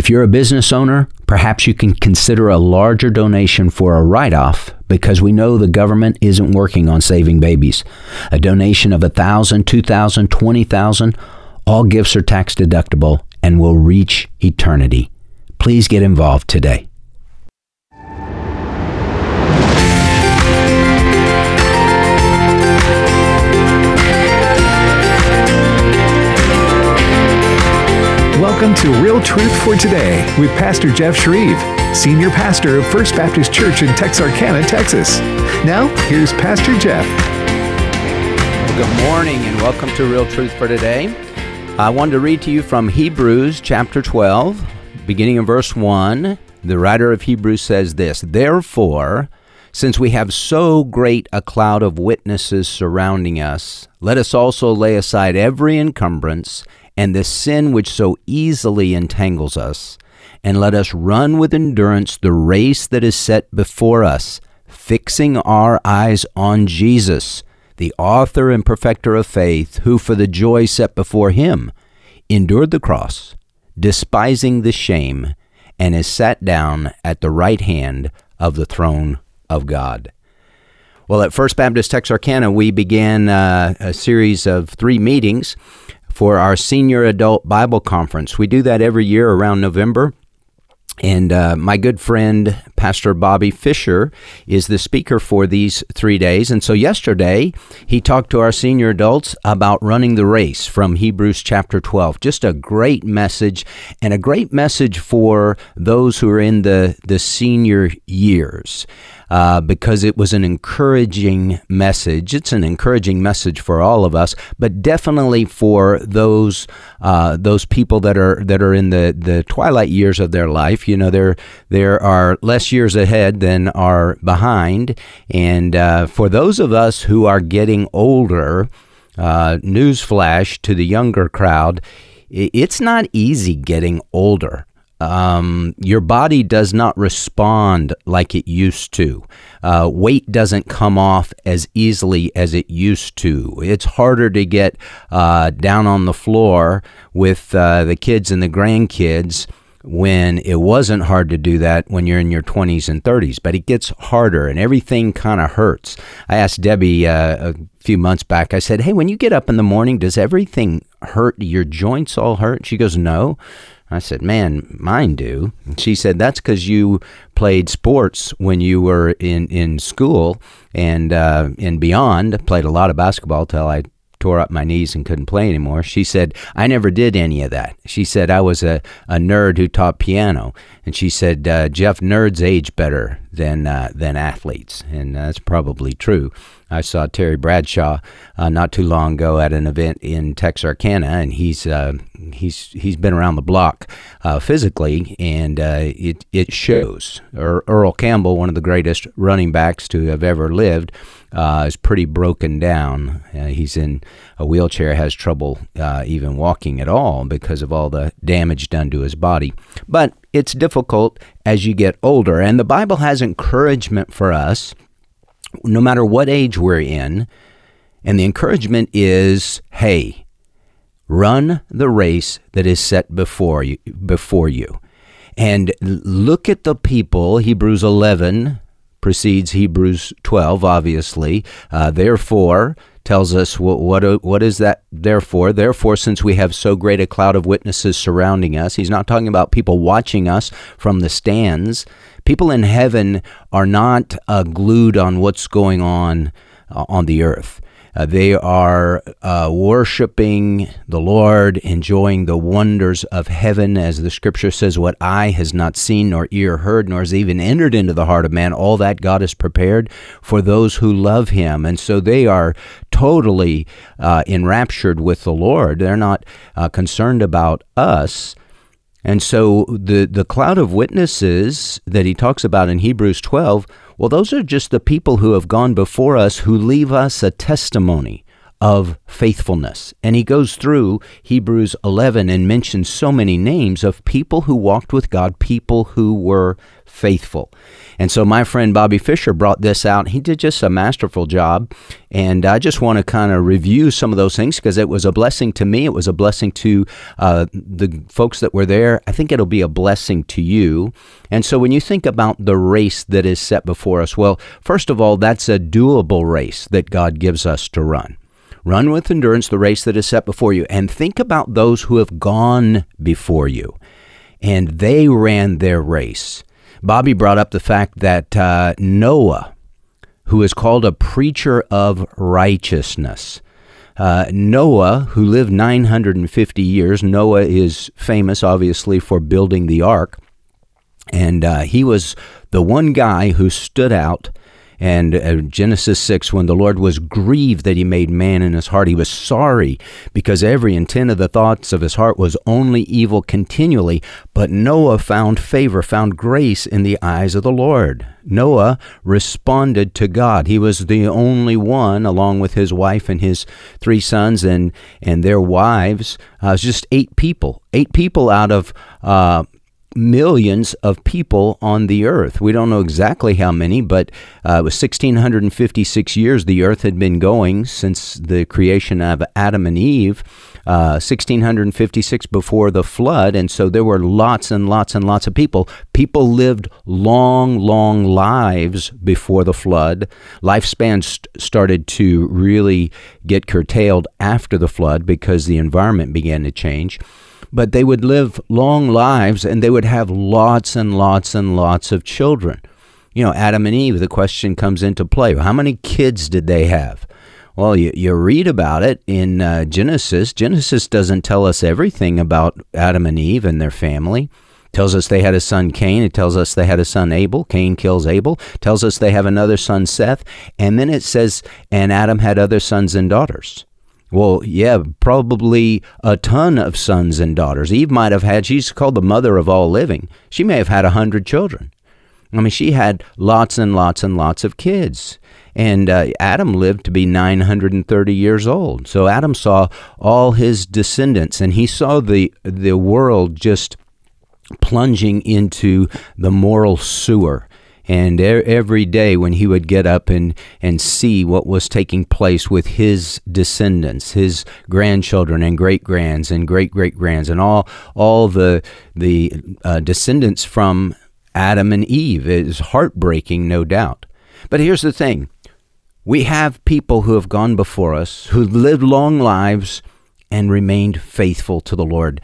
If you're a business owner, perhaps you can consider a larger donation for a write-off because we know the government isn't working on saving babies. A donation of $1,000, $2,000, $20,000, all gifts are tax deductible and will reach eternity. Please get involved today. Welcome to Real Truth for Today with Pastor Jeff Shreve, Senior Pastor of First Baptist Church in Texarkana, Texas. Now, here's Pastor Jeff. Good morning and welcome to Real Truth for Today. I wanted to read to you from Hebrews chapter 12, beginning in verse 1. The writer of Hebrews says this, "Therefore, since we have so great a cloud of witnesses surrounding us, let us also lay aside every encumbrance and the sin which so easily entangles us, and let us run with endurance the race that is set before us, fixing our eyes on Jesus, the author and perfecter of faith, who for the joy set before him endured the cross, despising the shame, and is sat down at the right hand of the throne of God." Well, at First Baptist Texarkana, we began a series of 3 meetings for our Senior Adult Bible Conference. We do that every year around November. And my good friend, Pastor Bobby Fisher, is the speaker for these 3 days. And so yesterday, he talked to our senior adults about running the race from Hebrews chapter 12. Just a great message, and a great message for those who are in the senior years. Because it was an encouraging message. It's an encouraging message for all of us, but definitely for those people that are in the twilight years of their life. You know, there are less years ahead than are behind, and for those of us who are getting older, newsflash to the younger crowd, it's not easy getting older. Your body does not respond like it used to. Weight doesn't come off as easily as it used to. It's harder to get down on the floor with the kids and the grandkids when it wasn't hard to do that when you're in your 20s and 30s. But it gets harder and everything kind of hurts. I asked Debbie a few months back, I said, "Hey, when you get up in the morning, does everything hurt? Your joints all hurt?" She goes, "No." I said, "Man, mine do." And she said, "That's because you played sports when you were in school and beyond. Played a lot of basketball till I tore up my knees and couldn't play anymore." She said, "I never did any of that." She said, "I was a nerd who taught piano." And she said, "Jeff, nerds age better than athletes." And that's probably true. I saw Terry Bradshaw not too long ago at an event in Texarkana, and he's been around the block physically, and it shows. Earl Campbell, one of the greatest running backs to have ever lived, is pretty broken down. He's in a wheelchair, has trouble even walking at all because of all the damage done to his body. But it's difficult as you get older, and the Bible has encouragement for us no matter what age we're in, and the encouragement is, hey, run the race that is set before you. And look at the people. Hebrews 11 precedes Hebrews 12, obviously. Therefore tells us what is that therefore? Therefore, since we have so great a cloud of witnesses surrounding us, he's not talking about people watching us from the stands. People in heaven are not glued on what's going on the earth. They are worshiping the Lord, enjoying the wonders of heaven, as the scripture says, what eye has not seen, nor ear heard, nor has even entered into the heart of man, all that God has prepared for those who love him. And so they are totally enraptured with the Lord. They're not concerned about us. And so the cloud of witnesses that he talks about in Hebrews 12, well, those are just the people who have gone before us who leave us a testimony of faithfulness. And he goes through Hebrews 11 and mentions so many names of people who walked with God, people who were faithful. And so my friend Bobby Fisher brought this out. He did just a masterful job. And I just want to kind of review some of those things because it was a blessing to me. It was a blessing to the folks that were there. I think it'll be a blessing to you. And so when you think about the race that is set before us, well, first of all, that's a doable race that God gives us to run. Run with endurance the race that is set before you. And think about those who have gone before you. And they ran their race. Bobby brought up the fact that Noah, who is called a preacher of righteousness, Noah, who lived 950 years, Noah is famous, obviously, for building the ark. And he was the one guy who stood out. And Genesis 6, when the Lord was grieved that he made man in his heart, he was sorry because every intent of the thoughts of his heart was only evil continually. But Noah found favor, found grace in the eyes of the Lord. Noah responded to God. He was the only one, along with his wife and his 3 sons and their wives. It was just 8 people out of millions of people on the earth. We don't know exactly how many, but it was 1,656 years the earth had been going since the creation of Adam and Eve, 1,656 before the flood, and so there were lots and lots and lots of people. People lived long, long lives before the flood. Lifespans started to really get curtailed after the flood because the environment began to change. But they would live long lives, and they would have lots and lots and lots of children. You know, Adam and Eve, the question comes into play. How many kids did they have? Well, you read about it in Genesis. Genesis doesn't tell us everything about Adam and Eve and their family. It tells us they had a son, Cain. It tells us they had a son, Abel. Cain kills Abel. It tells us they have another son, Seth. And then it says, and Adam had other sons and daughters. Well, yeah, probably a ton of sons and daughters. Eve might have had, she's called the mother of all living. She may have had 100 children. I mean, she had lots and lots and lots of kids. And Adam lived to be 930 years old. So Adam saw all his descendants, and he saw the world just plunging into the moral sewer. And every day when he would get up and see what was taking place with his descendants, his grandchildren and great-grands and great-great-grands and all the descendants from Adam and Eve, it is heartbreaking, no doubt. But here's the thing. We have people who have gone before us, who lived long lives and remained faithful to the Lord.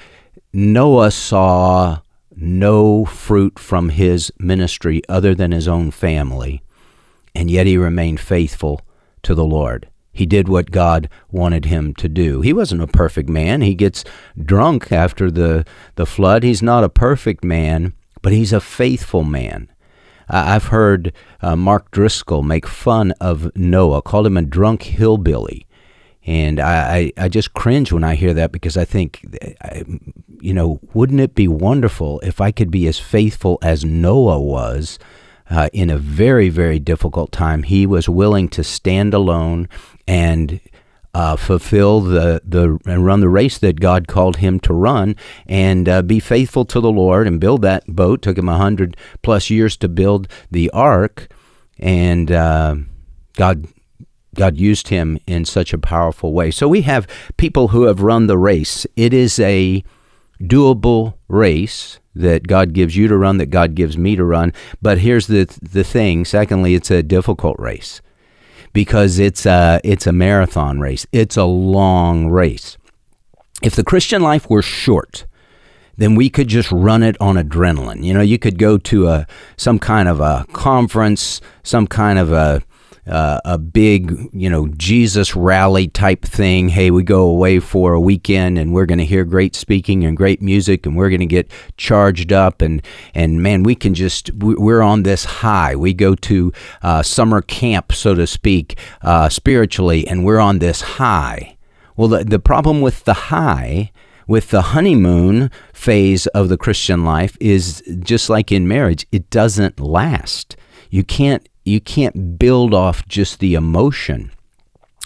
Noah saw no fruit from his ministry other than his own family, and yet he remained faithful to the Lord. He did what God wanted him to do. He wasn't a perfect man. He gets drunk after the flood. He's not a perfect man, but he's a faithful man. I've heard Mark Driscoll make fun of Noah, called him a drunk hillbilly. And I just cringe when I hear that because I think, wouldn't it be wonderful if I could be as faithful as Noah was in a very, very difficult time? He was willing to stand alone and fulfill and run the race that God called him to run, and be faithful to the Lord and build that boat. Took him 100+ years to build the ark, and God used him in such a powerful way. So we have people who have run the race. It is a doable race that God gives you to run, that God gives me to run. But here's the thing. Secondly, it's a difficult race because it's a marathon race. It's a long race. If the Christian life were short, then we could just run it on adrenaline. You know, you could go to some kind of a conference, some kind of a big, Jesus rally type thing. Hey, we go away for a weekend and we're going to hear great speaking and great music and we're going to get charged up and man, we can we're on this high. We go to summer camp, so to speak, spiritually, and we're on this high. Well, the problem with the high, with the honeymoon phase of the Christian life is just like in marriage, it doesn't last. You can't build off just the emotion.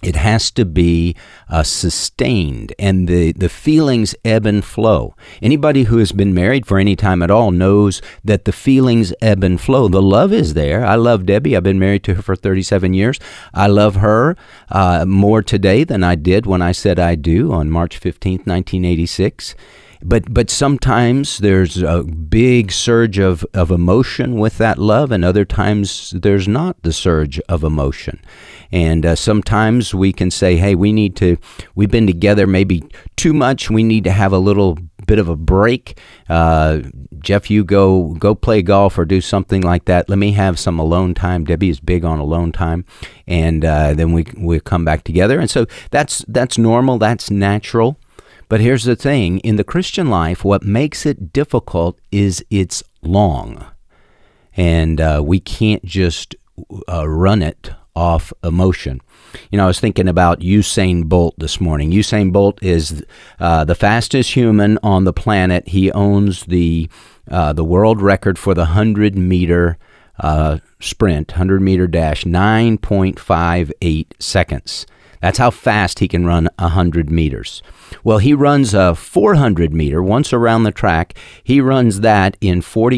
It has to be sustained, and the feelings ebb and flow. Anybody who has been married for any time at all knows that the feelings ebb and flow. The love is there. I love Debbie. I've been married to her for 37 years. I love her more today than I did when I said I do on March 15th, 1986. But sometimes there's a big surge of emotion with that love, and other times there's not the surge of emotion. And sometimes we can say, hey, we've been together maybe too much. We need to have a little bit of a break. Jeff, you go play golf or do something like that. Let me have some alone time. Debbie is big on alone time. And then we come back together. And so that's normal. That's natural. But here's the thing. In the Christian life, what makes it difficult is it's long. And we can't just run it off emotion. I was thinking about Usain Bolt this morning. Usain Bolt is the fastest human on the planet. He owns the world record for the 100-meter sprint, 100-meter dash, 9.58 seconds. That's how fast he can run 100 meters. Well, he runs a 400-meter once around the track. He runs that in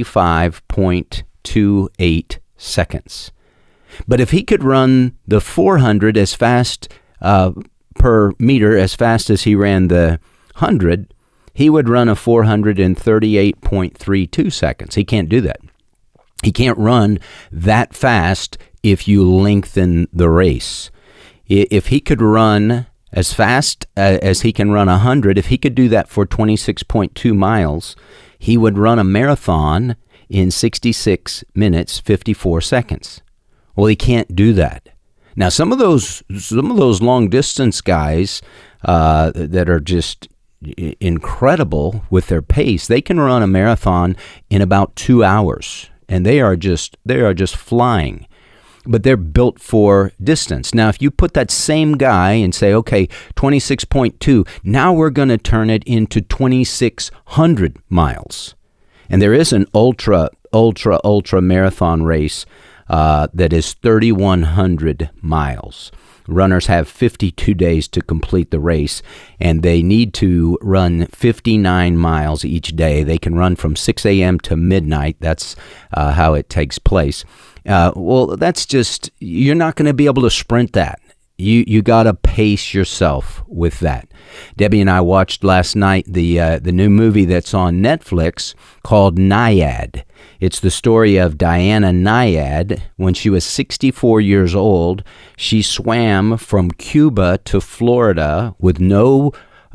45.28 seconds. But if he could run the 400 as fast per meter, as fast as he ran the 100, he would run a 400 in 38.32 seconds. He can't do that. He can't run that fast if you lengthen the race. If he could run as fast as he can run 100, if he could do that for 26.2 miles, he would run a marathon in 66 minutes, 54 seconds. Well, he can't do that. Now, some of those long distance guys that are just incredible with their pace, they can run a marathon in about 2 hours, and they are just flying. But they're built for distance. Now, if you put that same guy and say, okay, 26.2, now we're going to turn it into 2,600 miles. And there is an ultra marathon race that is 3,100 miles. Runners have 52 days to complete the race, and they need to run 59 miles each day. They can run from 6 a.m. to midnight. That's how it takes place. Well, that's just, you're not going to be able to sprint that. You got to pace yourself with that. Debbie and I watched last night the new movie that's on Netflix called Nyad. It's the story of Diana Nyad. When she was 64 years old, she swam from Cuba to Florida with no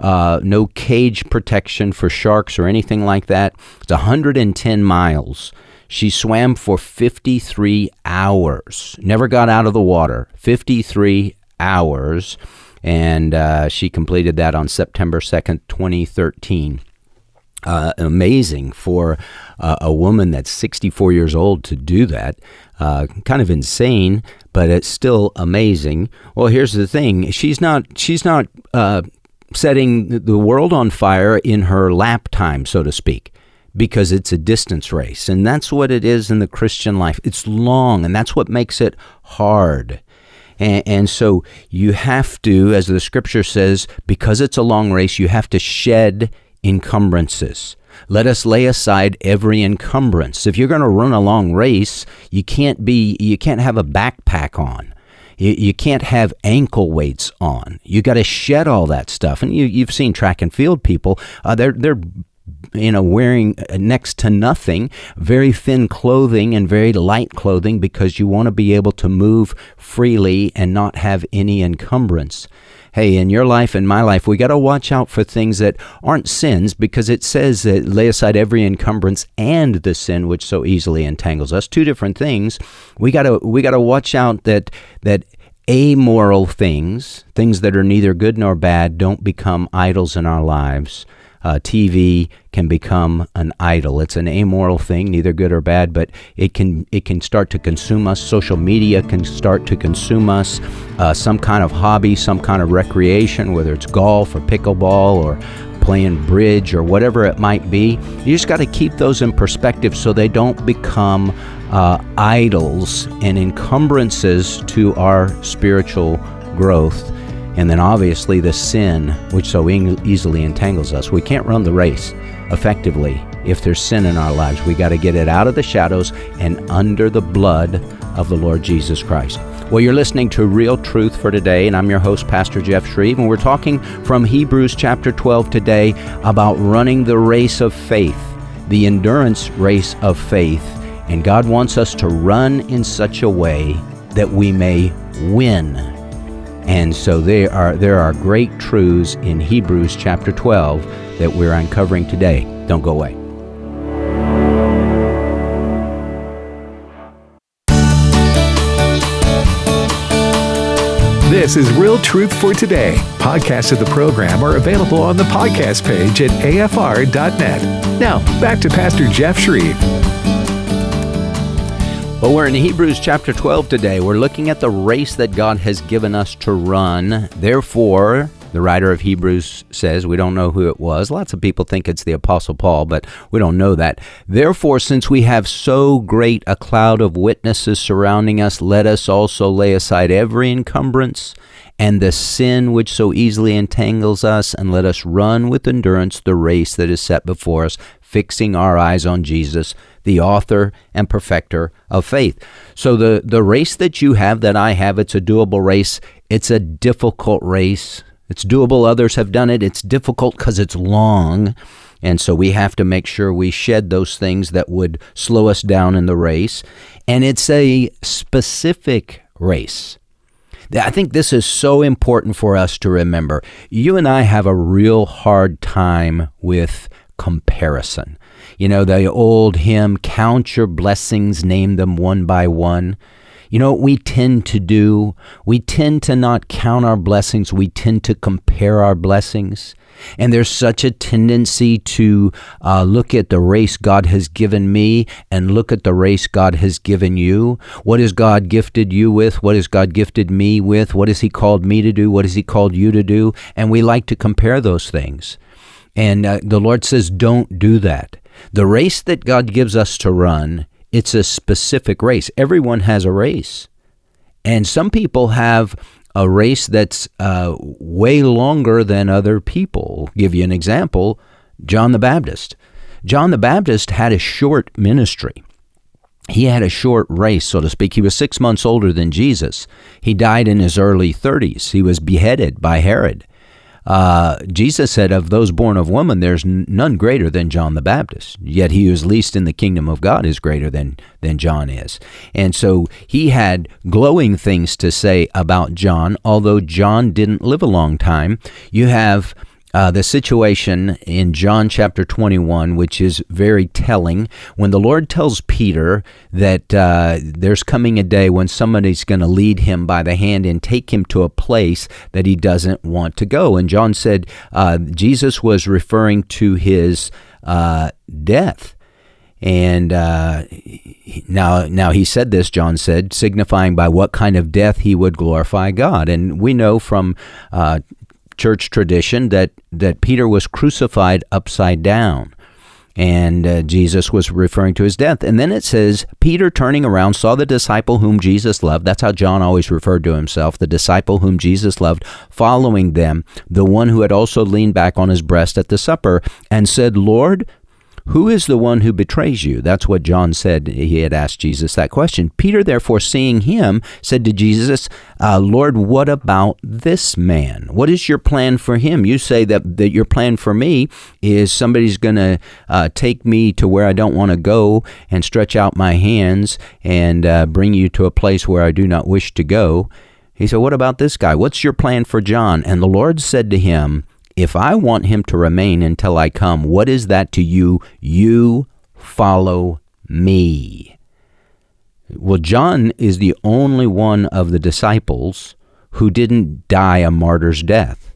cage protection for sharks or anything like that. It's 110 miles. She swam for 53 hours, never got out of the water, 53 hours, and she completed that on September 2nd, 2013. Amazing for a woman that's 64 years old to do that. Kind of insane, but it's still amazing. Well, here's the thing. She's not setting the world on fire in her lap time, so to speak, because it's a distance race. And that's what it is in the Christian life. It's long, and that's what makes it hard. And so you have to, as the scripture says, because it's a long race, you have to shed encumbrances. Let us lay aside every encumbrance. If you're going to run a long race, you can't have a backpack on. You can't have ankle weights on. You got to shed all that stuff. And you've seen track and field people. They're wearing next to nothing, very thin clothing and very light clothing, because you want to be able to move freely and not have any encumbrance. Hey, in your life and my life, we got to watch out for things that aren't sins, because it says that lay aside every encumbrance and the sin which so easily entangles us. Two different things. We got to watch out that amoral things that are neither good nor bad, don't become idols in our lives. TV can become an idol. It's an amoral thing, neither good or bad, but it can start to consume us. Social media can start to consume us. Some kind of hobby, some kind of recreation, whether it's golf or pickleball or playing bridge or whatever it might be. You just got to keep those in perspective so they don't become idols and encumbrances to our spiritual growth. And then obviously the sin which so easily entangles us. We can't run the race effectively if there's sin in our lives. We got to get it out of the shadows and under the blood of the Lord Jesus Christ. Well, you're listening to Real Truth for Today, and I'm your host, Pastor Jeff Shreve, and we're talking from Hebrews chapter 12 today about running the race of faith, the endurance race of faith. And God wants us to run in such a way that we may win. And so there are great truths in Hebrews chapter 12 that we're uncovering today. Don't go away. This is Real Truth for Today. Podcasts of the program are available on the podcast page at afr.net. Now, back to Pastor Jeff Shreve. Well, we're in Hebrews chapter 12 today. We're looking at the race that God has given us to run. Therefore, the writer of Hebrews says, we don't know who it was. Lots of people think it's the Apostle Paul, but we don't know that. Therefore, since we have so great a cloud of witnesses surrounding us, let us also lay aside every encumbrance and the sin which so easily entangles us, and let us run with endurance the race that is set before us, fixing our eyes on Jesus, the author and perfecter of faith. So the race that you have, that I have, it's a doable race. It's a difficult race. It's doable. Others have done it. It's difficult because it's long. And so we have to make sure we shed those things that would slow us down in the race. And it's a specific race. I think this is so important for us to remember. You and I have a real hard time with comparison. You know, the old hymn, count your blessings, name them one by one. You know what we tend to do? We tend to not count our blessings. We tend to compare our blessings. And there's such a tendency to look at the race God has given me and look at the race God has given you. What has God gifted you with? What has God gifted me with? What has He called me to do? What has He called you to do? And we like to compare those things. And the Lord says, don't do that. The race that God gives us to run, it's a specific race. Everyone has a race. And some people have a race that's way longer than other people. I'll give you an example, John the Baptist. John the Baptist had a short ministry. He had a short race, so to speak. He was 6 months older than Jesus. He died in his early 30s. He was beheaded by Herod. Jesus said, of those born of woman, there's none greater than John the Baptist. Yet he who is least in the kingdom of God is greater than John is. And so he had glowing things to say about John, although John didn't live a long time. You have the situation in John chapter 21, which is very telling, when the Lord tells Peter that there's coming a day when somebody's going to lead him by the hand and take him to a place that he doesn't want to go. And John said Jesus was referring to his death. And now he said this, John said, signifying by what kind of death he would glorify God. And we know from church tradition that Peter was crucified upside down, and Jesus was referring to his death. And then it says, Peter, turning around, saw the disciple whom Jesus loved. That's how John always referred to himself, the disciple whom Jesus loved, following them, the one who had also leaned back on his breast at the supper, and said, Lord, who is the one who betrays you? That's what John said. He had asked Jesus that question. Peter, therefore, seeing him, said to Jesus, Lord, what about this man? What is your plan for him? You say that your plan for me is somebody's going to take me to where I don't want to go and stretch out my hands and bring you to a place where I do not wish to go. He said, what about this guy? What's your plan for John? And the Lord said to him, if I want him to remain until I come, what is that to you? You follow me. Well, John is the only one of the disciples who didn't die a martyr's death.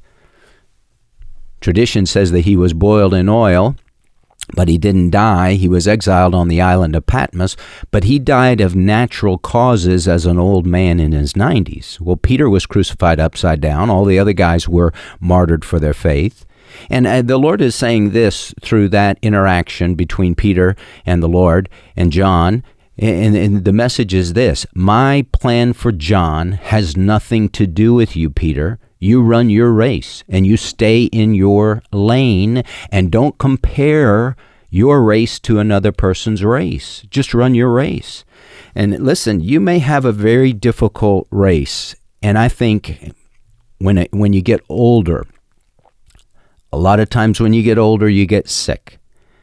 Tradition says that he was boiled in oil, but he didn't die. He was exiled on the island of Patmos, but he died of natural causes as an old man in his 90s. Well, Peter was crucified upside down. All the other guys were martyred for their faith. And the Lord is saying this through that interaction between Peter and the Lord and John. And the message is this: my plan for John has nothing to do with you, Peter. You run your race and you stay in your lane and don't compare your race to another person's race. Just run your race. And listen, you may have a very difficult race. And I think when you get older, a lot of times when you get older, you get sick.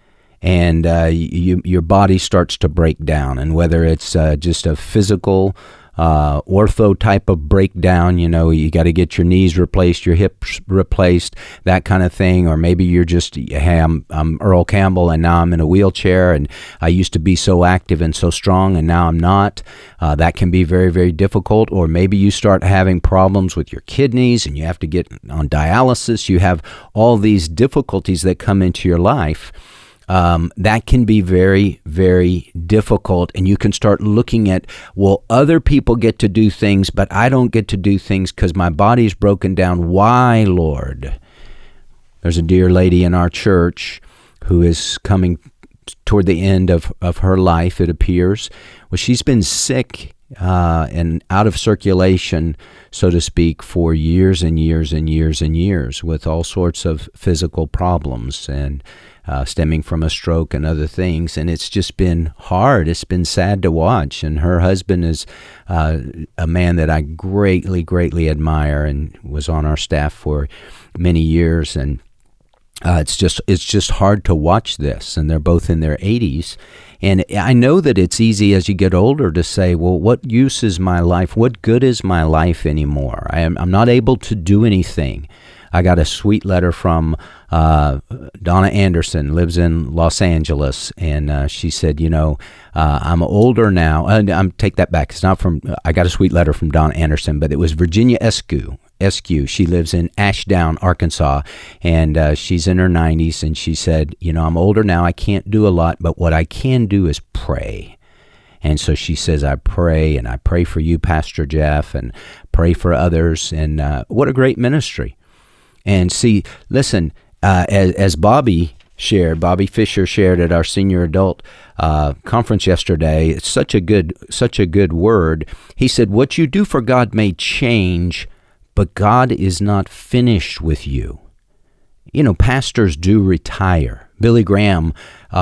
And your body starts to break down. And whether it's just a physical ortho type of breakdown, you got to get your knees replaced, your hips replaced, that kind of thing. Or maybe you're just, hey, I'm Earl Campbell and now I'm in a wheelchair and I used to be so active and so strong and now I'm not. That can be very, very difficult. Or maybe you start having problems with your kidneys and you have to get on dialysis. You have all these difficulties that come into your life. That can be very, very difficult. And you can start looking at, well, other people get to do things, but I don't get to do things because my body's broken down. Why, Lord? There's a dear lady in our church who is coming toward the end of her life, it appears. Well, she's been sick and out of circulation, so to speak, for years and years and years and years with all sorts of physical problems and stemming from a stroke and other things. And it's just been hard. It's been sad to watch. And her husband is a man that I greatly, greatly admire and was on our staff for many years. And it's just hard to watch this. And they're both in their 80s. And I know that it's easy as you get older to say, well, what use is my life? What good is my life anymore? I'm not able to do anything. I got a sweet letter from Donna Anderson, lives in Los Angeles, and she said, I'm older now. Take that back. It's not from, I got a sweet letter from Donna Anderson, but it was Virginia Eskew. She lives in Ashdown, Arkansas, and she's in her 90s, and she said, I'm older now. I can't do a lot, but what I can do is pray. And so she says, I pray, and I pray for you, Pastor Jeff, and pray for others, and what a great ministry. And see, listen, as Bobby Fisher shared at our senior adult conference yesterday, it's such a good word. He said, what you do for God may change, but God is not finished with you. Pastors do retire. Billy Graham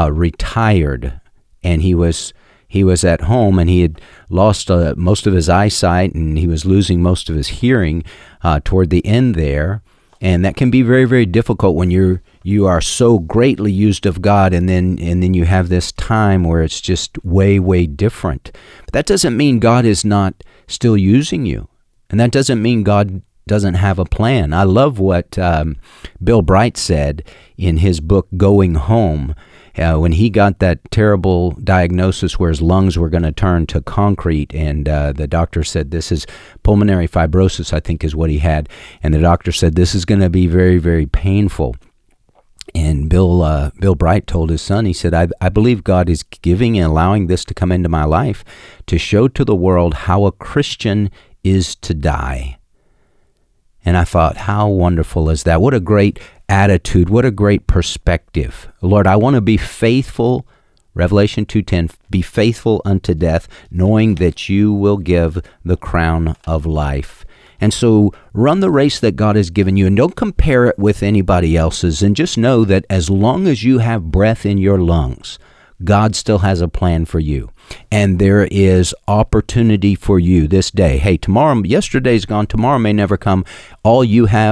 retired, and he was at home, and he had lost most of his eyesight, and he was losing most of his hearing toward the end there. And that can be very, very difficult when you are so greatly used of God, and then you have this time where it's just way, way different. But that doesn't mean God is not still using you, and that doesn't mean God doesn't have a plan. I love what Bill Bright said in his book Going Home. When he got that terrible diagnosis where his lungs were going to turn to concrete, and the doctor said this is pulmonary fibrosis, I think is what he had, and the doctor said this is going to be very, very painful. And Bill Bright told his son, he said, I believe God is giving and allowing this to come into my life to show to the world how a Christian is to die. And I thought, how wonderful is that? What a great attitude. What a great perspective. Lord, I want to be faithful, Revelation 2:10, be faithful unto death, knowing that you will give the crown of life. And so run the race that God has given you, and don't compare it with anybody else's, and just know that as long as you have breath in your lungs, God still has a plan for you. And there is opportunity for you this day. Hey, yesterday's gone, tomorrow may never come. All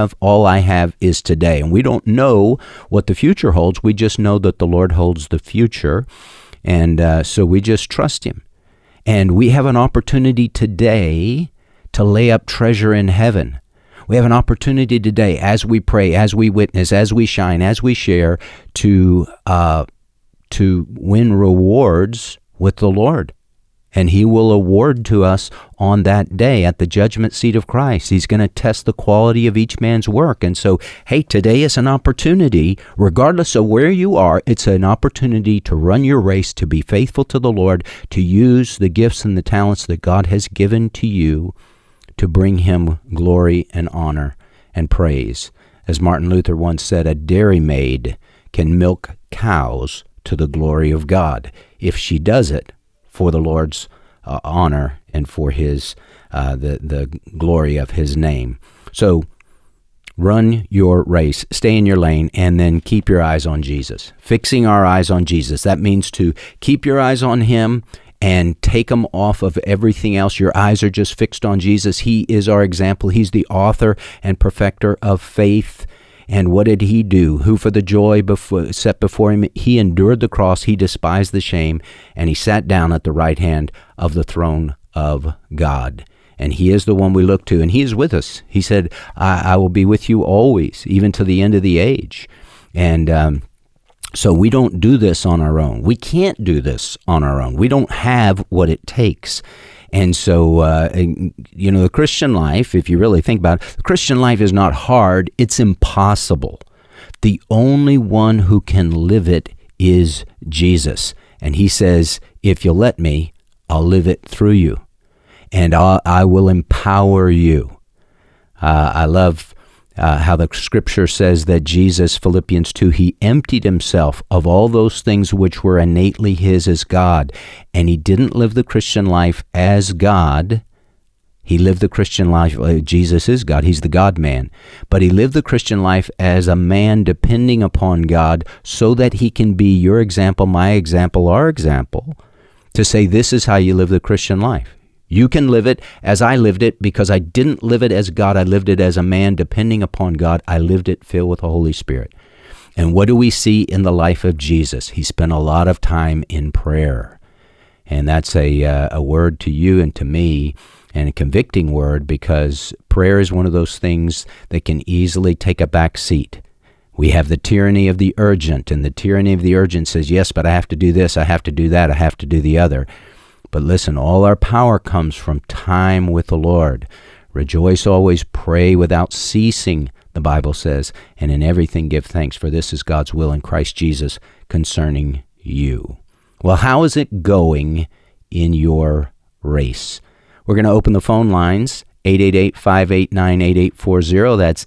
I have is today. And we don't know what the future holds. We just know that the Lord holds the future. And so we just trust him. And we have an opportunity today to lay up treasure in heaven. We have an opportunity today as we pray, as we witness, as we shine, as we share, to win rewards with the Lord. And he will award to us on that day at the judgment seat of Christ. He's going to test the quality of each man's work. And so, hey, today is an opportunity, regardless of where you are, it's an opportunity to run your race, to be faithful to the Lord, to use the gifts and the talents that God has given to you to bring him glory and honor and praise. As Martin Luther once said, a dairymaid can milk cows to the glory of God, if she does it for the Lord's honor and for his the glory of his name. So Run your race, stay in your lane, and then keep your eyes on Jesus. Fixing our eyes on Jesus. That means to keep your eyes on him and take them off of everything else. Your eyes are just fixed on Jesus. He is our example. He's the author and perfecter of faith. And what did he do? Who for the joy set before him, he endured the cross, he despised the shame, and he sat down at the right hand of the throne of God. And he is the one we look to, and he is with us. He said, I will be with you always, even to the end of the age. And so we don't do this on our own. We can't do this on our own. We don't have what it takes. And so, the Christian life, if you really think about it, the Christian life is not hard. It's impossible. The only one who can live it is Jesus. And he says, if you'll let me, I'll live it through you. And I will empower you. I love how the scripture says that Jesus, Philippians 2, he emptied himself of all those things which were innately his as God. And he didn't live the Christian life as God. He lived the Christian life, Jesus is God, he's the God-man. But he lived the Christian life as a man depending upon God so that he can be your example, my example, our example, to say this is how you live the Christian life. You can live it as I lived it because I didn't live it as God. I lived it as a man depending upon God. I lived it filled with the Holy Spirit. And what do we see in the life of Jesus? He spent a lot of time in prayer. And that's a word to you and to me, and a convicting word, because prayer is one of those things that can easily take a back seat. We have the tyranny of the urgent, and the tyranny of the urgent says, yes, but I have to do this, I have to do that, I have to do the other. But listen, all our power comes from time with the Lord. Rejoice always, pray without ceasing, the Bible says, and in everything give thanks, for this is God's will in Christ Jesus concerning you. Well, how is it going in your race? We're going to open the phone lines, 888-589-8840. That's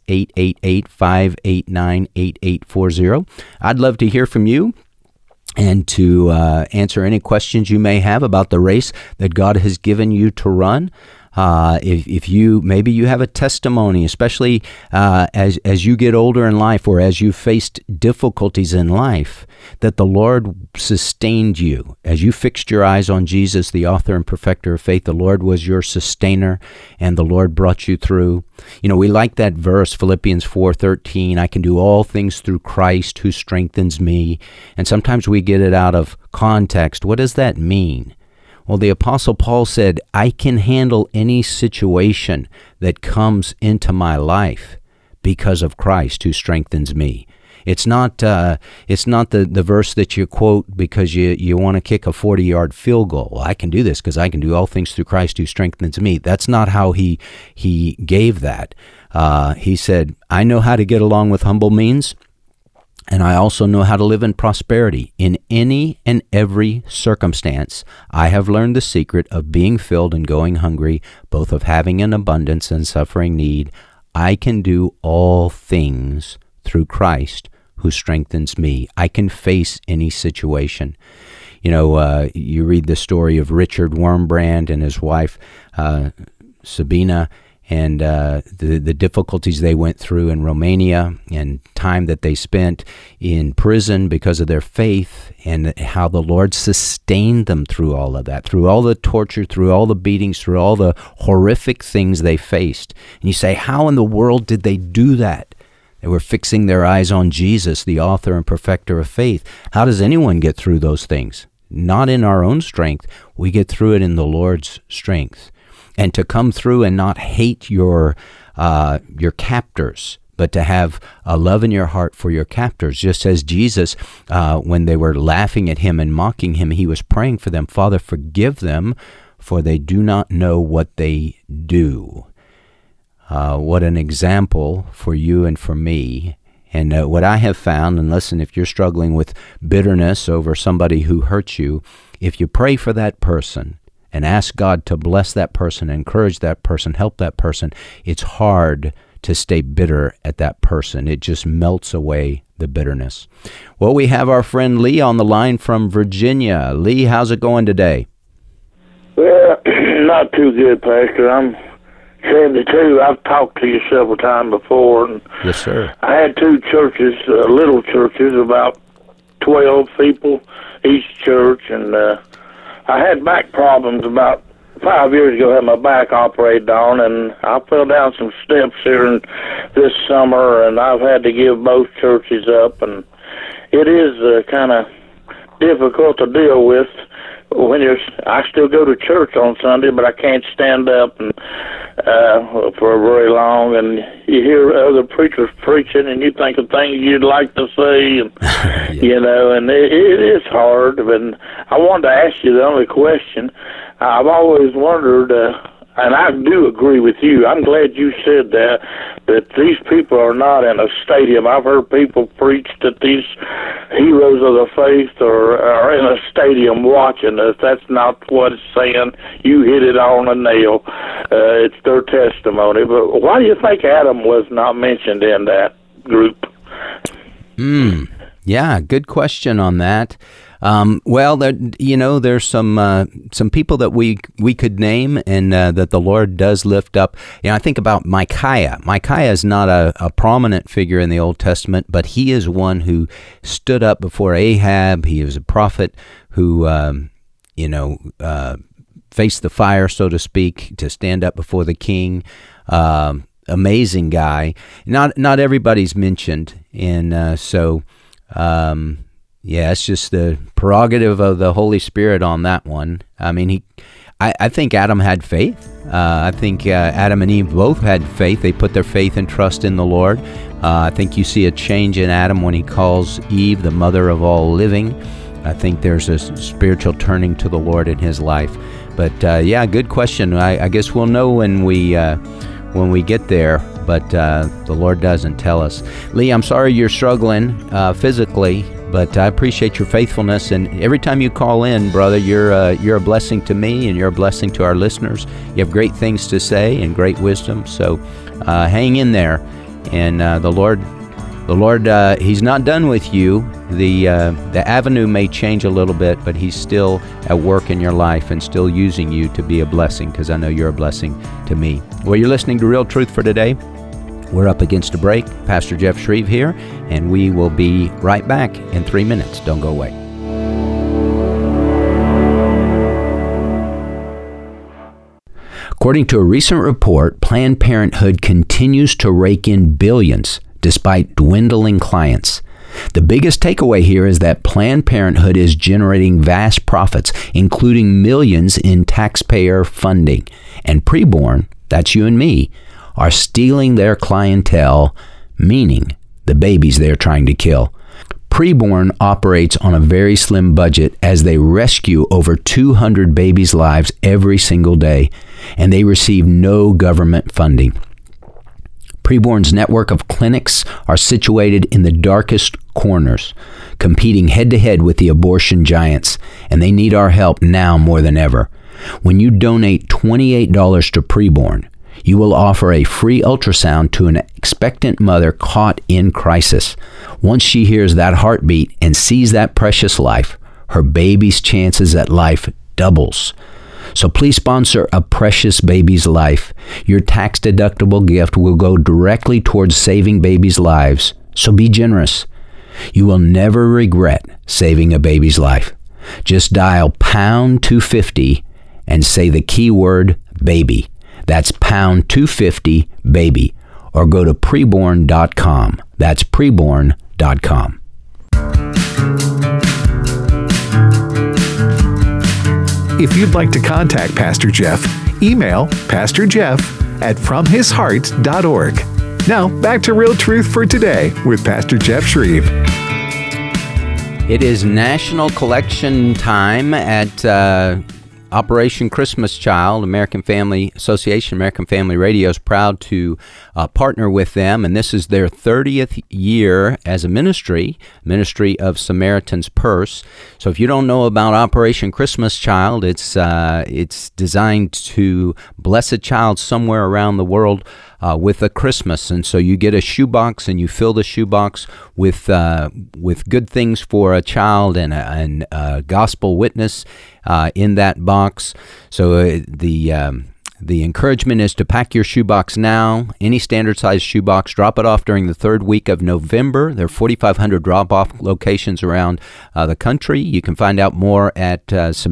888-589-8840. I'd love to hear from you and to answer any questions you may have about the race that God has given you to run. If you maybe you have a testimony, especially as you get older in life, or as you faced difficulties in life, that the Lord sustained you as you fixed your eyes on Jesus, the author and perfecter of faith. The Lord was your sustainer, and the Lord brought you through. You know, we like that verse, Philippians 4:13. I can do all things through Christ who strengthens me. And sometimes we get it out of context. What does that mean? Well, the Apostle Paul said, I can handle any situation that comes into my life because of Christ who strengthens me. It's not the verse that you quote because you want to kick a 40-yard field goal. Well, I can do this because I can do all things through Christ who strengthens me. That's not how he gave that. He said, I know how to get along with humble means, and I also know how to live in prosperity. In any and every circumstance, I have learned the secret of being filled and going hungry, both of having an abundance and suffering need. I can do all things through Christ who strengthens me. I can face any situation. You know, you read the story of Richard Wurmbrand and his wife, Sabina, and the difficulties they went through in Romania, and time that they spent in prison because of their faith, and how the Lord sustained them through all of that, through all the torture, through all the beatings, through all the horrific things they faced. And you say, how in the world did they do that? They were fixing their eyes on Jesus, the author and perfecter of faith. How does anyone get through those things? Not in our own strength. We get through it in the Lord's strength. And to come through and not hate your captors, but to have a love in your heart for your captors. Just as Jesus, when they were laughing at him and mocking him, he was praying for them, Father, forgive them, for they do not know what they do. What an example for you and for me. And what I have found, and listen, if you're struggling with bitterness over somebody who hurt you, if you pray for that person and ask God to bless that person, encourage that person, help that person, it's hard to stay bitter at that person. It just melts away the bitterness. Well, we have our friend Lee on the line from Virginia. Lee, how's it going today? Well, not too good, Pastor. I'm 72. I've talked to you several times before. And Yes, sir. I had two churches, little churches, about 12 people each church, and I had back problems about 5 years ago. I had my back operated on, and I fell down some steps here this summer, and I've had to give both churches up, and it is kind of difficult to deal with when I still go to church on Sunday, but I can't stand up and for very long, and you hear other preachers preaching, and you think of things you'd like to say, and Yeah. and it is hard. And I wanted to ask you the only question. I've always wondered, and I do agree with you. I'm glad you said that these people are not in a stadium. I've heard people preach that these heroes of the faith are in a stadium watching us. That's not what it's saying. You hit it on a nail. It's their testimony. But why do you think Adam was not mentioned in that group? Yeah, good question on that. Well, there's some people that we could name, and that the Lord does lift up. I think about Micaiah. Micaiah is not a prominent figure in the Old Testament, but he is one who stood up before Ahab. He was a prophet who, faced the fire, so to speak, to stand up before the king. Amazing guy. Not everybody's mentioned, and so. Yeah, it's just the prerogative of the Holy Spirit on that one. I mean, I think Adam had faith. I think Adam and Eve both had faith. They put their faith and trust in the Lord. I think you see a change in Adam when he calls Eve the mother of all living. I think there's a spiritual turning to the Lord in his life. But yeah, good question. I guess we'll know when we get there, but the Lord doesn't tell us. Lee, I'm sorry you're struggling physically, but I appreciate your faithfulness. And every time you call in, brother, you're a blessing to me, and you're a blessing to our listeners. You have great things to say and great wisdom. So hang in there, and the Lord, He's not done with you. The avenue may change a little bit, but He's still at work in your life and still using you to be a blessing, because I know you're a blessing to me. Well, you're listening to Real Truth for Today. We're up against a break. Pastor Jeff Shreve here, and we will be right back in 3 minutes. Don't go away. According to a recent report, Planned Parenthood continues to rake in billions despite dwindling clients. The biggest takeaway here is that Planned Parenthood is generating vast profits, including millions in taxpayer funding. And preborn, that's you and me, are stealing their clientele, meaning the babies they're trying to kill. Preborn operates on a very slim budget as they rescue over 200 babies' lives every single day, and they receive no government funding. Preborn's network of clinics are situated in the darkest corners, competing head-to-head with the abortion giants, and they need our help now more than ever. When you donate $28 to Preborn, you will offer a free ultrasound to an expectant mother caught in crisis. Once she hears that heartbeat and sees that precious life, her baby's chances at life doubles. So please sponsor a precious baby's life. Your tax-deductible gift will go directly towards saving babies' lives, so be generous. You will never regret saving a baby's life. Just dial pound 250 and say the keyword baby. That's pound 250 baby, or go to preborn.com. That's preborn.com. If you'd like to contact Pastor Jeff, email pastorjeff@fromhisheart.org. Now, back to Real Truth for Today with Pastor Jeff Shreve. It is National Collection time at Operation Christmas Child. American Family Association, American Family Radio is proud to partner with them, and this is their 30th year as a ministry of Samaritan's Purse. So if you don't know about Operation Christmas Child, it's designed to bless a child somewhere around the world with a Christmas. And so you get a shoebox, and you fill the shoebox with good things for a child and a gospel witness in that box. So The encouragement is to pack your shoebox now. Any standard size shoebox, drop it off during the third week of November. There are 4,500 drop-off locations around the country. You can find out more at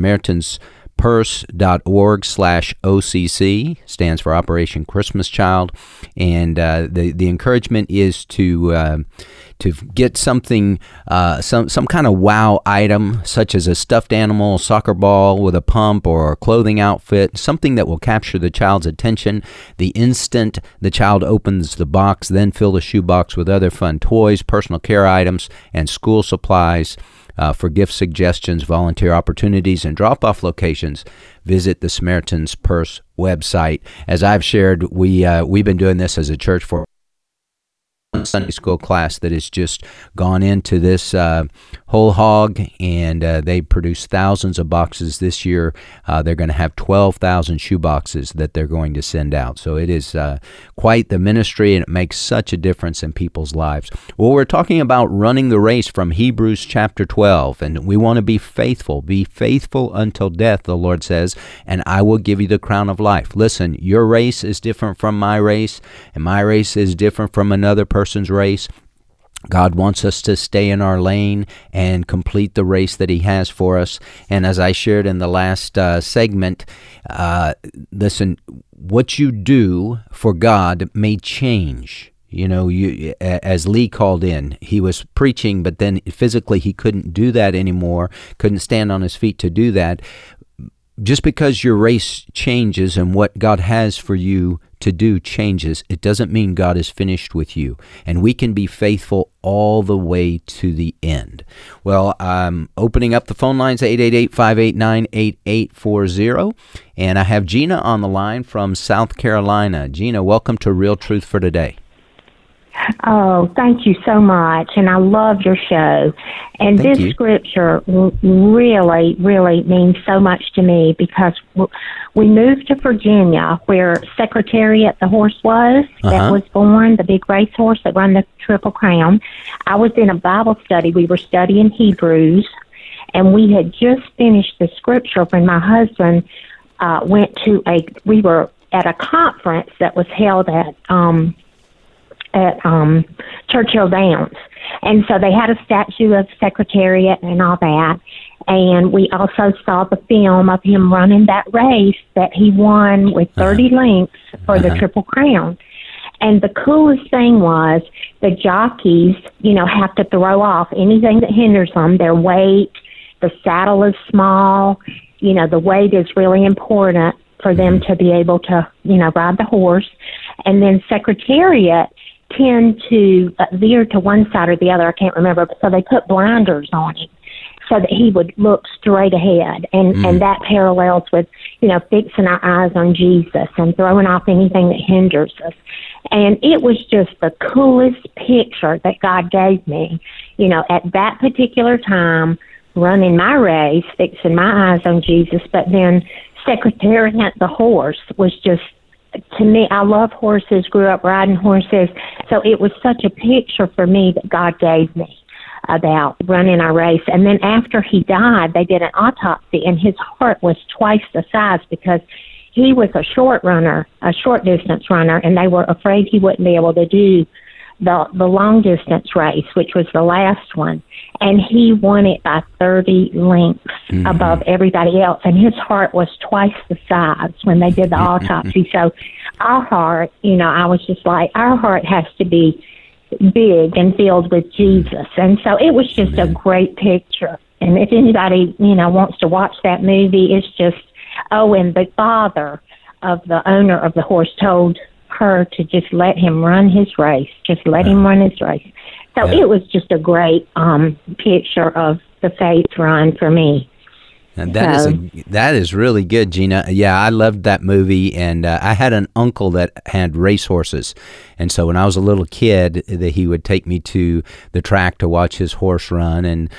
SamaritansPurse.org/OCC, stands for Operation Christmas Child. And the encouragement is to get something, some kind of wow item, such as a stuffed animal, a soccer ball with a pump, or a clothing outfit, something that will capture the child's attention the instant the child opens the box. Then fill the shoebox with other fun toys, personal care items, and school supplies. For gift suggestions, volunteer opportunities, and drop-off locations, visit the Samaritan's Purse website. As I've shared, we've been doing this as a church for Sunday school class that has just gone into this whole hog, and they produce thousands of boxes this year. They're going to have 12,000 shoe boxes that they're going to send out. So it is quite the ministry, and it makes such a difference in people's lives. Well, we're talking about running the race from Hebrews chapter 12, and we want to be faithful. Be faithful until death, the Lord says, and I will give you the crown of life. Listen, your race is different from my race, and my race is different from another person's race. God wants us to stay in our lane and complete the race that He has for us. And as I shared in the last segment, listen, what you do for God may change. You know, as Lee called in, he was preaching, but then physically he couldn't do that anymore, couldn't stand on his feet to do that. Just because your race changes and what God has for you to do changes, it doesn't mean God is finished with you. And we can be faithful all the way to the end. Well, I'm opening up the phone lines, 888-589-8840. And I have Gina on the line from South Carolina. Gina, welcome to Real Truth for Today. Oh, thank you so much, and I love your show. And Thank this you. scripture really, really means so much to me because we moved to Virginia where Secretariat, the horse was, that was born, the big racehorse that won the Triple Crown. I was in a Bible study. We were studying Hebrews, and we had just finished the scripture when my husband we were at a conference that was held at Churchill Downs. And so they had a statue of Secretariat and all that. And we also saw the film of him running that race that he won with 30 lengths for the Triple Crown. And the coolest thing was the jockeys, have to throw off anything that hinders them, their weight. The saddle is small. The weight is really important for them to be able to, ride the horse. And then Secretariat tend to veer to one side or the other. I can't remember. So they put blinders on him so that he would look straight ahead. And that parallels with, fixing our eyes on Jesus and throwing off anything that hinders us. And it was just the coolest picture that God gave me, at that particular time, running my race, fixing my eyes on Jesus. But then Secretariat, the horse, was just, to me, I love horses, grew up riding horses, so it was such a picture for me that God gave me about running our race. And then after he died, they did an autopsy, and his heart was twice the size because he was a short runner, a short distance runner, and they were afraid he wouldn't be able to do the long distance race, which was the last one. And he won it by 30 lengths above everybody else. And his heart was twice the size when they did the autopsy. So our heart, I was just like, our heart has to be big and filled with Jesus. And so it was just a great picture. And if anybody, wants to watch that movie, it's just, and the father of the owner of the horse told her to just let him run his race. Just let him run his race. So it was just a great picture of the faith run for me. And that is really good, Gina. Yeah, I loved that movie, and I had an uncle that had racehorses, and so when I was a little kid, he would take me to the track to watch his horse run, and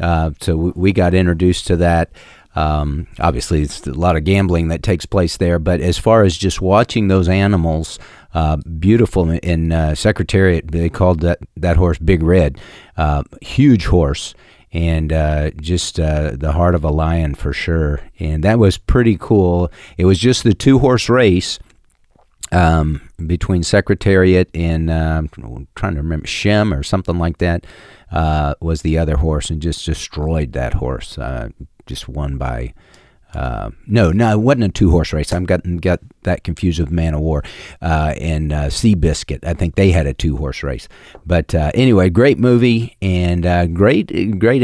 so we got introduced to that. Obviously, it's a lot of gambling that takes place there, but as far as just watching those animals, beautiful in Secretariat, they called that horse Big Red, huge horse. and just the heart of a lion for sure. And that was pretty cool. It was just the 2-horse race between Secretariat and I'm trying to remember, Shem or something like that was the other horse, and just destroyed that horse. Just won by no, it wasn't a 2-horse race. I've got that confused with Man of War and Seabiscuit. I think they had a 2-horse race. But anyway, great movie, and great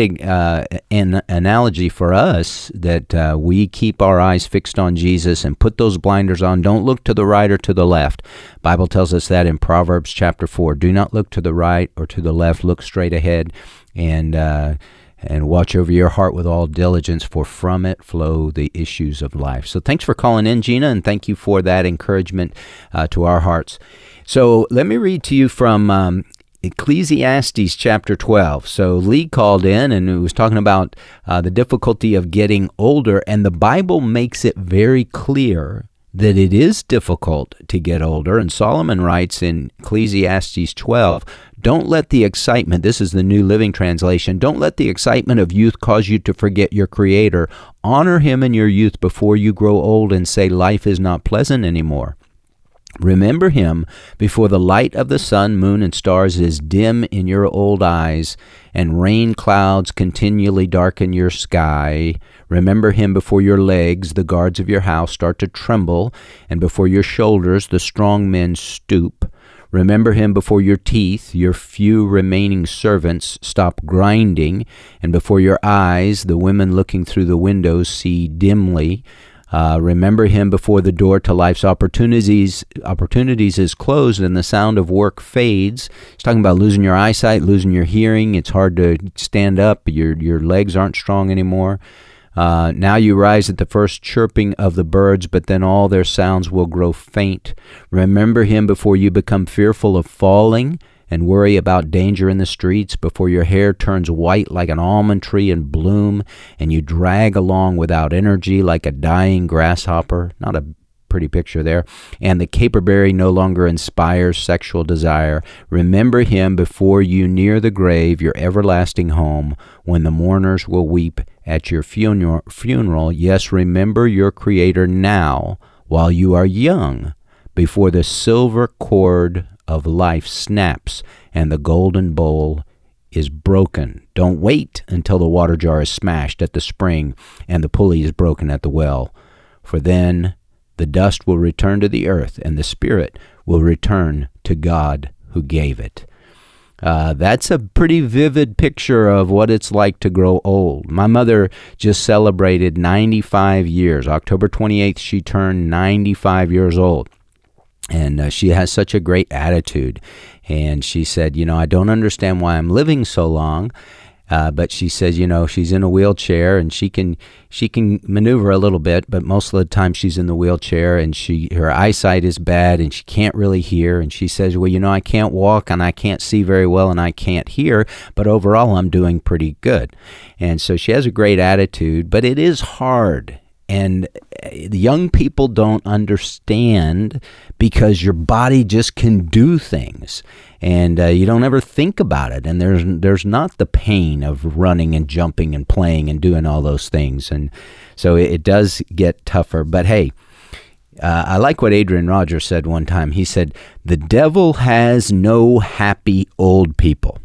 an analogy for us that we keep our eyes fixed on Jesus and put those blinders on. Don't look to the right or to the left. Bible tells us that in Proverbs chapter 4. Do not look to the right or to the left. Look straight ahead, and watch over your heart with all diligence, for from it flow the issues of life. So thanks for calling in, Gina, and thank you for that encouragement to our hearts. So let me read to you from Ecclesiastes chapter 12. So Lee called in and was talking about the difficulty of getting older, and the Bible makes it very clear that it is difficult to get older. And Solomon writes in Ecclesiastes 12, don't let the excitement, this is the New Living Translation, don't let the excitement of youth cause you to forget your Creator. Honor Him in your youth before you grow old and say life is not pleasant anymore. Remember Him before the light of the sun, moon, and stars is dim in your old eyes, and rain clouds continually darken your sky. Remember Him before your legs, the guards of your house, start to tremble, and before your shoulders, the strong men stoop. Remember Him before your teeth, your few remaining servants, stop grinding, and before your eyes, the women looking through the windows see dimly. Remember Him before the door to life's opportunities is closed and the sound of work fades. He's talking about losing your eyesight, losing your hearing. It's hard to stand up. Your legs aren't strong anymore. Now you rise at the first chirping of the birds, but then all their sounds will grow faint. Remember Him before you become fearful of falling and worry about danger in the streets, before your hair turns white like an almond tree in bloom, and you drag along without energy like a dying grasshopper. Not a pretty picture there. And the caperberry no longer inspires sexual desire. Remember Him before you near the grave, your everlasting home, when the mourners will weep at your funeral. Yes, remember your Creator now, while you are young, before the silver cord of life snaps and the golden bowl is broken. Don't wait until the water jar is smashed at the spring and the pulley is broken at the well, for then the dust will return to the earth and the spirit will return to God who gave it. That's a pretty vivid picture of what it's like to grow old. My mother just celebrated 95 years. October 28th, she turned 95 years old. And she has such a great attitude. And she said, I don't understand why I'm living so long. But she says, she's in a wheelchair and she can maneuver a little bit, but most of the time she's in the wheelchair and her eyesight is bad and she can't really hear. And she says, well, I can't walk and I can't see very well and I can't hear, but overall I'm doing pretty good. And so she has a great attitude, but it is hard. And the young people don't understand because your body just can do things, and you don't ever think about it. And there's not the pain of running and jumping and playing and doing all those things, and so it does get tougher. But hey, I like what Adrian Rogers said one time. He said, "The devil has no happy old people,"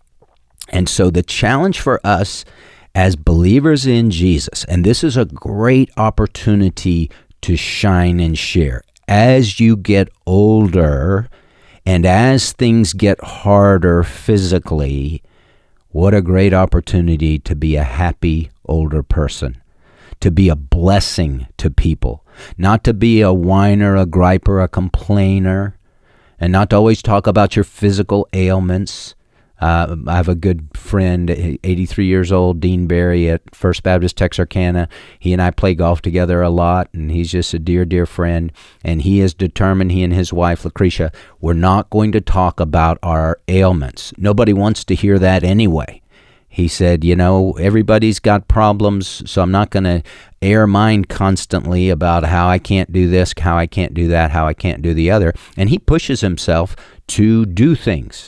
and so the challenge for us as believers in Jesus, and this is a great opportunity to shine and share. As you get older and as things get harder physically, what a great opportunity to be a happy older person, to be a blessing to people, not to be a whiner, a griper, a complainer, and not to always talk about your physical ailments. I have a good friend, 83 years old, Dean Barry at First Baptist Texarkana. He and I play golf together a lot, and he's just a dear, dear friend. And he is determined, he and his wife, Lucretia, we're not going to talk about our ailments. Nobody wants to hear that anyway. He said, everybody's got problems, so I'm not going to air mine constantly about how I can't do this, how I can't do that, how I can't do the other. And he pushes himself to do things.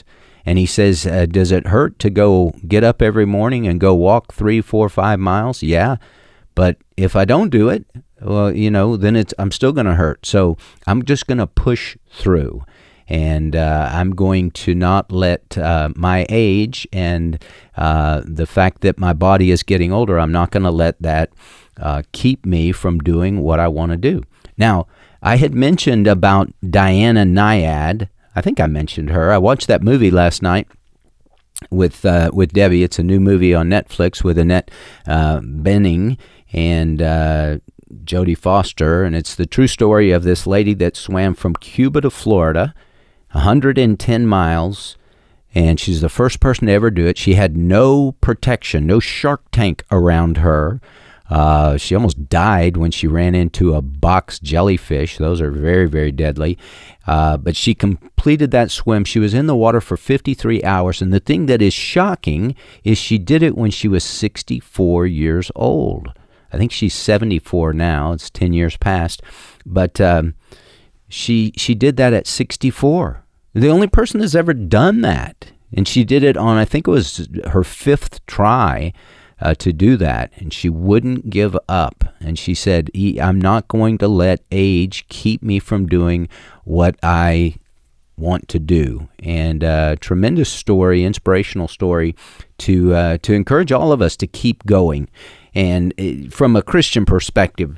And he says, does it hurt to get up every morning and go walk 3, 4, 5 miles? Yeah. But if I don't do it, well, then I'm still going to hurt. So I'm just going to push through. And I'm going to not let my age and the fact that my body is getting older, I'm not going to let that keep me from doing what I want to do. Now, I had mentioned about Diana Nyad. I think I mentioned her. I watched that movie last night with Debbie. It's a new movie on Netflix with Annette Bening and Jodie Foster, and it's the true story of this lady that swam from Cuba to Florida, 110 miles, and she's the first person to ever do it. She had no protection, no shark tank around her. She almost died when she ran into a box jellyfish. Those are very, very deadly. But she completed that swim. She was in the water for 53 hours. And the thing that is shocking is she did it when she was 64 years old. I think she's 74 now. It's 10 years past. But she did that at 64. The only person that's ever done that. And she did it on, I think it was her 5th try to do that, and she wouldn't give up. And she said, I'm not going to let age keep me from doing what I want to do. And tremendous story, inspirational story to encourage all of us to keep going. And from a Christian perspective,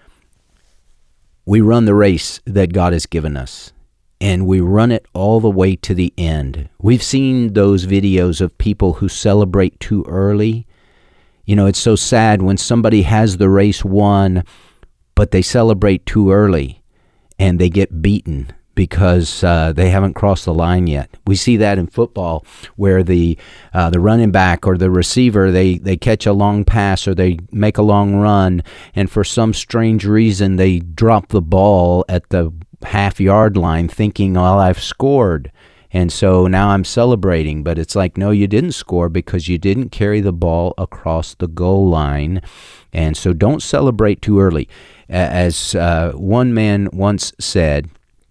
we run the race that God has given us, and we run it all the way to the end. We've seen those videos of people who celebrate too early. It's so sad when somebody has the race won, but they celebrate too early and they get beaten because they haven't crossed the line yet. We see that in football where the running back or the receiver, they catch a long pass or they make a long run, and for some strange reason they drop the ball at the half-yard line thinking, well, I've scored. And so now I'm celebrating, but it's like, no, you didn't score because you didn't carry the ball across the goal line. And so don't celebrate too early. As one man once said,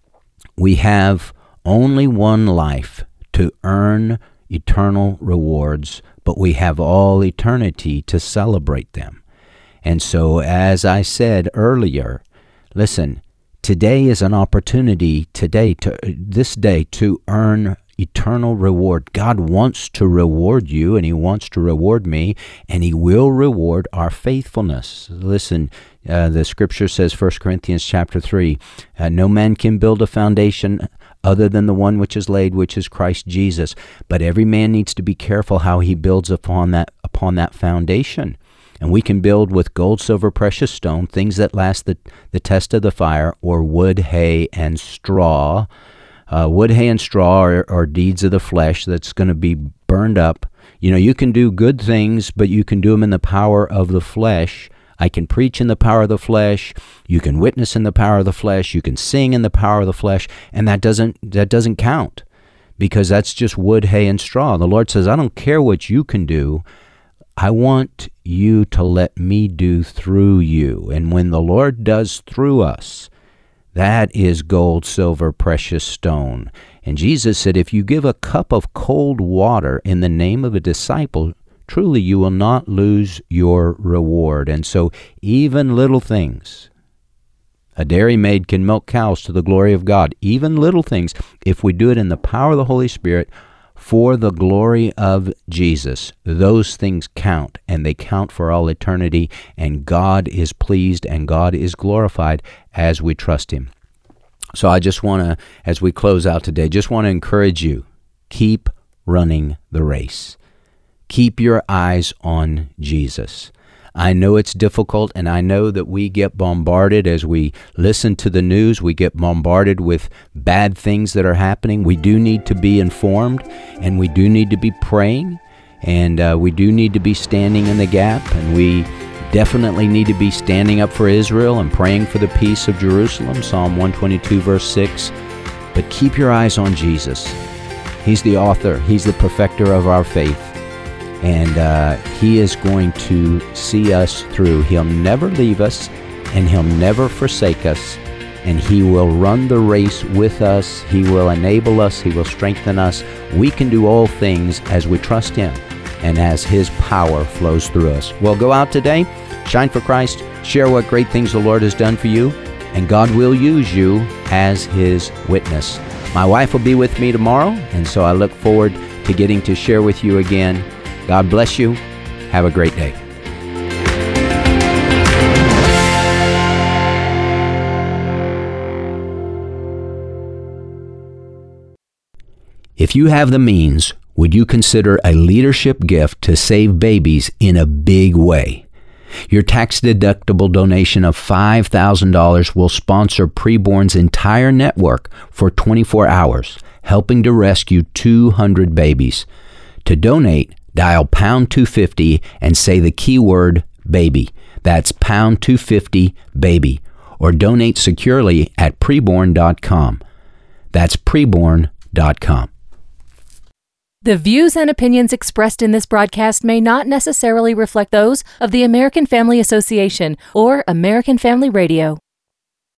we have only one life to earn eternal rewards, but we have all eternity to celebrate them. And so, as I said earlier, listen, today is an opportunity this day to earn eternal reward. God wants to reward you, and he wants to reward me, and he will reward our faithfulness. Listen, the scripture says, 1 Corinthians chapter 3, no man can build a foundation other than the one which is laid, which is Christ Jesus. But every man needs to be careful how he builds upon that foundation. And we can build with gold, silver, precious stone, things that last the test of the fire, or wood, hay, and straw. Wood, hay, and straw are deeds of the flesh that's going to be burned up. You can do good things, but you can do them in the power of the flesh. I can preach in the power of the flesh. You can witness in the power of the flesh. You can sing in the power of the flesh, and that doesn't count, because that's just wood, hay, and straw. The Lord says, I don't care what you can do. I want you to let me do through you. And when the Lord does through us, that is gold, silver, precious stone. And Jesus said, if you give a cup of cold water in the name of a disciple, truly you will not lose your reward. And so even little things, a dairy maid can milk cows to the glory of God. Even little things, if we do it in the power of the Holy Spirit, for the glory of Jesus, those things count, and they count for all eternity, and God is pleased and God is glorified as we trust him. So I just want to, as we close out today, just want to encourage you, keep running the race. Keep your eyes on Jesus. I know it's difficult, and I know that we get bombarded as we listen to the news. We get bombarded with bad things that are happening. We do need to be informed, and we do need to be praying, and we do need to be standing in the gap, and we definitely need to be standing up for Israel and praying for the peace of Jerusalem, Psalm 122, verse 6. But keep your eyes on Jesus. He's the author. He's the perfecter of our faith. And he is going to see us through. He'll never leave us, and he'll never forsake us and He will run the race with us. He will enable us. He will strengthen us. We can do all things as we trust Him and as His power flows through us. Well, go out today, shine for Christ, share what great things the Lord has done for you, and God will use you as His witness. My wife will be with me tomorrow, and so I look forward to getting to share with you again. God bless you. Have a great day. If you have the means, would you consider a leadership gift to save babies in a big way? Your tax-deductible donation of $5,000 will sponsor Preborn's entire network for 24 hours, helping to rescue 200 babies. To donate, dial pound 250 and say the keyword baby. That's pound 250 baby. Or donate securely at preborn.com. That's preborn.com. The views and opinions expressed in this broadcast may not necessarily reflect those of the American Family Association or American Family Radio.